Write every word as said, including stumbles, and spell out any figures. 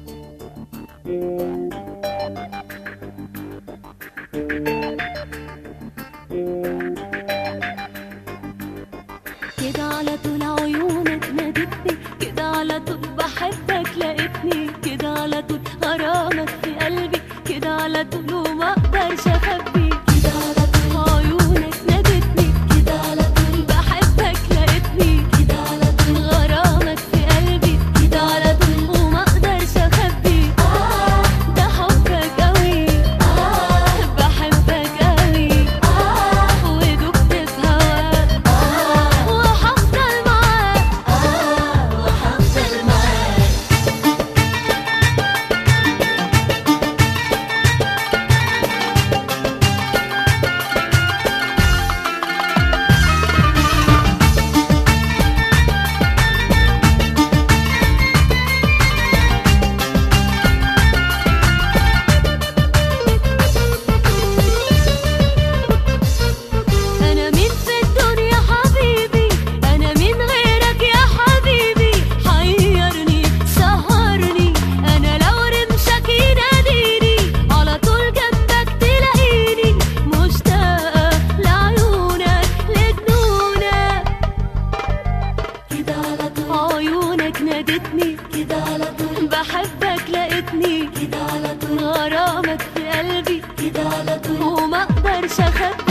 كده على طول عيونك نادتني، كده على طول بحبك لقيتني، كده على طول غرامك في قلبي، كده على طول وما اقدرش اخبي. كده على طول عيونك نادتني، كده على طول بحبك لقيتني، كده على طول غرامك في قلبي، كده على طول وما اقدرش اخبي. آه ده حبك قوي، آه بحبك قوي، آه ودوبت في هواك، آه وهفضل معاك، آه وهفضل معاك. أنا مين في الدنيا حبيبي، أنا مين غيرك يا حبيبي، حيرني سهرني، أنا لو رمشك يناديني على طول جنبك تلاقيني، مشتاقة لعيونك لجنونك. كده على طول عيونك نادتني، كده على طول بحبك لقيتني، كده على طول غرامك في قلبي، كده على طول وما اقدرش اخبي.